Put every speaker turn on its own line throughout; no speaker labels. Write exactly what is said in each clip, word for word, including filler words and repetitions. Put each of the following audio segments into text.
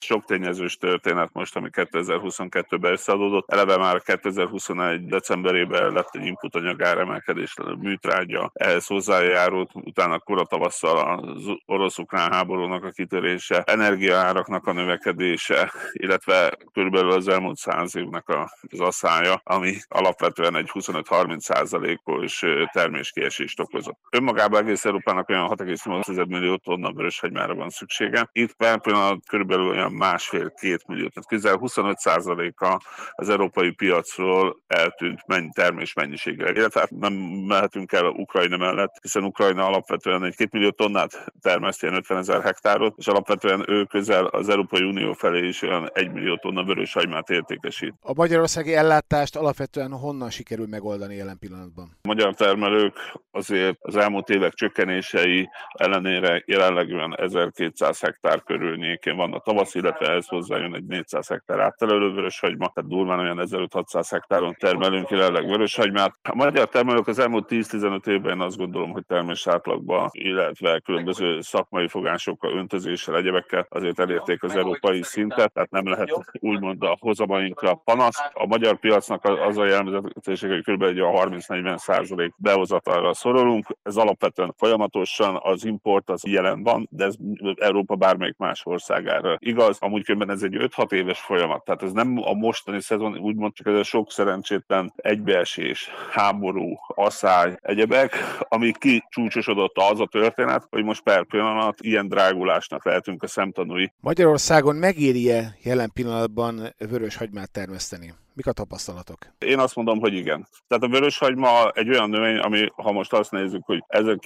sok tényezős történet most, ami kétezer-huszonkettőben összeadódott. Eleve már kétezer-huszonegy decemberében lett egy input anyag áremelkedés, a műtrágya, ehhez hozzájárult, utána kora tavasszal az orosz-ukrán háborúnak a kitörése, energiaáraknak a növekedése, illetve körülbelül az elmúlt száz évnek az asszája, ami alapvetően egy huszonöt-harminc százalékos terméskiesést okozott. Önmagában egész Európának olyan hat egész nyolc millió tonna vöröshagymára van szüksége. Itt per pillanat körülbelül olyan másfél-két millió, tehát közel huszonöt százaléka az európai piacról eltűnt mennyi termés mennyiséggel. Illetve nem mehetünk el Ukrajna mellett, hiszen Ukrajna alapvetően egy két millió tonnát termeszt, ilyen ötvenezer hektárot, és alapvetően ő közel az Európai Unió felé is olyan egy millió tonna vöröshagymát értékesít.
A magyarországi ellátást alapvetően honnan sikerül megoldani jelen pillanatban?
A magyar termelők azért az elmúlt évek csökkenései ellenére jelenleg olyan ezerkétszáz hektár körülnékén van a tavasz, illetve ehhez hozzájön egy négyszáz hektár áttelelő vöröshagyma, tehát durván olyan ezerötszáz-hatszáz hektáron termelünk jelenleg vöröshagymát. A magyar termelők az elmúlt tíz-tizenöt évben azt gondolom, hogy termés átlagban, illetve különböző szakmai fogásokkal, öntözéssel, egyebekkel azért elérték az európai szintet, tehát nem lehet úgymond a hozamainkra panasz. A magyar piacnak az a jellegzetesség, hogy kb. Egy harminc-negyven százalék behozatalra szorulunk. Ez alapvetően folyamatosan az import az jelen van, de ez Európa bármelyik más országára igaz. Amúgy különben ez egy öt-hat éves folyamat, tehát ez nem a mostani szezon, úgymond csak ez a sok szerencsétlen egybeesés, háború, asszály, egyebek, ami kicsúcsosodott az a történet, hogy most per pillanat ilyen drágulásnak lehetünk a szemtanúi.
Magyarországon megéri-e jelen pillanatban vöröshagymát termeszteni? Mik a tapasztalatok?
Én azt mondom, hogy igen. Tehát a vöröshagyma egy olyan növény, ami, ha most azt nézzük, hogy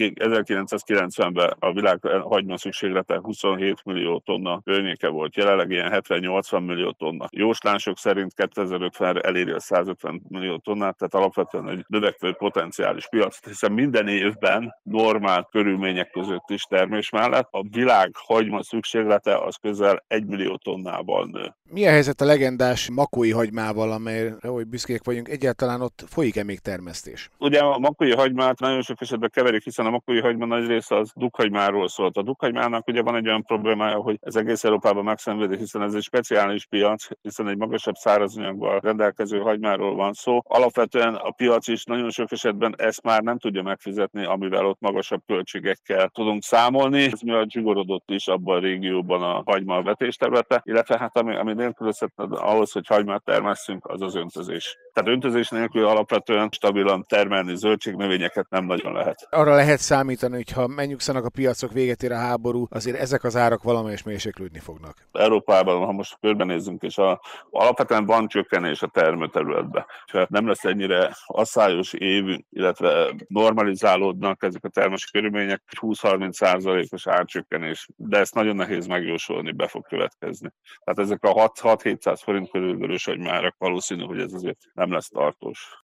ezerkilencszázkilencvenben a világ hagyma szükséglete huszonhét millió tonna környéke volt, jelenleg ilyen hetven-nyolcvan millió tonna. Jóslások szerint kétezer-ötvenre eléri a százötven millió tonnát, tehát alapvetően egy növekvő potenciális piac, hiszen minden évben normál körülmények között is termés mellett a világ hagyma szükséglete az közel egy millió tonnával nő.
Mi a helyzet a legendás makói hagymával, amelyre hogy büszkék vagyunk, egyáltalán ott folyik-e még termesztés?
Ugye a makói hagymát nagyon sok esetben keverik, hiszen a makói hagyma nagy része az dukhagymáról szólt. A dukhagymának ugye van egy olyan problémája, hogy ez egész Európában megszenvedi, hiszen ez egy speciális piac, hiszen egy magasabb szárazanyaggal rendelkező hagymáról van szó. Alapvetően a piac is nagyon sok esetben ezt már nem tudja megfizetni, amivel ott magasabb költségekkel tudunk számolni. Ez miatt zsugorodott is abban a régióban a hagyma vetésterülete, illetve hát ami, ami nélkülözhetetlen ahhoz, hogy hagymát termesszünk, az az öntözés. Tehát öntözés nélkül alapvetően stabilan termelni zöldségnövényeket nem nagyon lehet.
Arra lehet számítani, hogy ha megnyugszanak a piacok, véget ér a háború, azért ezek az árak valamelyes mérséklődni fognak.
Európában, ha most körbenézzünk, és a, alapvetően van csökkenés a termőterületben. Ha nem lesz ennyire asszályos évünk, illetve normalizálódnak ezek a termési körülmények, húsz-harminc százalékos árcsökkenés, de ezt nagyon nehéz megjósolni, be fog következni. Tehát ezek a hat-hétszáz forint körül vöröshagymárak valószínű, hogy ez azért nem lesz tartós.